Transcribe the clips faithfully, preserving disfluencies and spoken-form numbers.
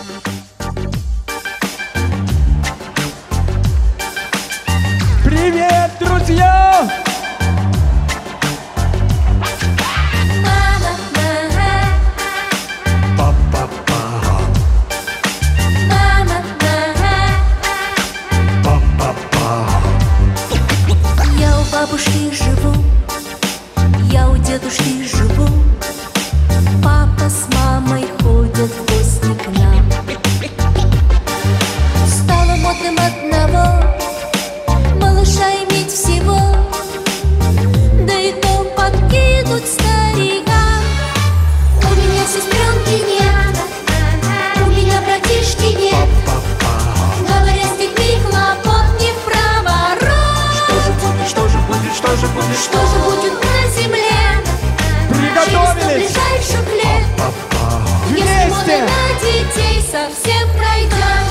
Привет, друзья! Бабушки живу, я у дедушки живу. Папа с мамой ходят в гости к нам. Стало модным одного малыша иметь всего, да и то подкинуть старика. У меня сестренки нет, у меня братишки нет. Говорят, с детьми хлопот не в проворот. Что же будет, что же будет, Что же будет на земле Приготовились! через сто ближайших лет, если мода на детей совсем пройдет?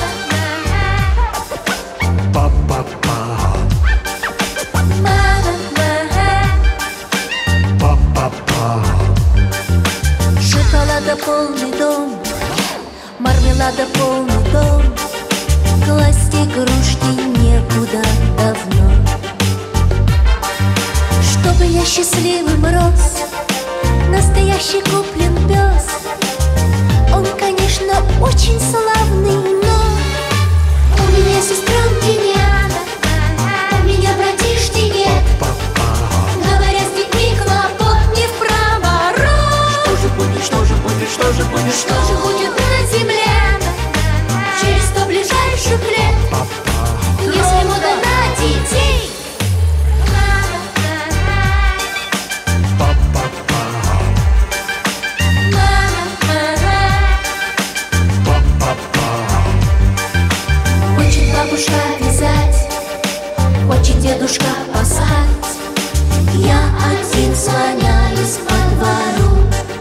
Шоколада полный дом, мармелада полный дом, класть игрушки некуда давно. Чтобы я счастливым рос, настоящий куплен пес. Он, конечно, очень славный, но у меня сестренки нет, у меня братишки нет. Говорят, с детьми хлопот не в проворот. Что же будет, что же будет, что же будет, Что же будет на земле через сто ближайших лет, если мода на детей? Хочет бабушка вязать, хочет дедушка пасать. Я один слоняюсь по двору.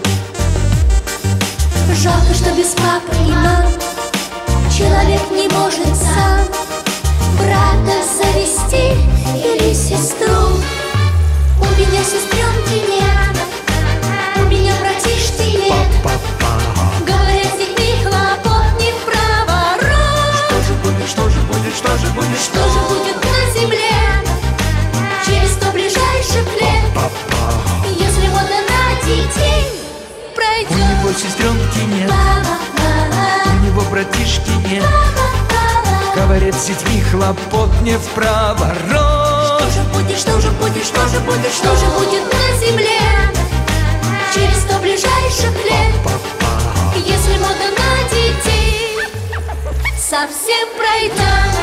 Жалко, что без папы и мам человек не может сам брата завести или сестру. У меня сестренки нет, у меня братишки нет. Говорят, с детьми хлопот не в проворот. Что же будет, что же будет, что же будет, Что же будет на земле через сто ближайших лет, если мода на детей У пройдет? него сестренки нет, Ба-ба-ба-ба, у него братишки нет. ба-ба-ба-ба. Говорят, с детьми хлопот не в проворот. Что же будет, что же будет, что же будет, что же будет на земле через сто ближайших лет, если мода на детей совсем пройдет?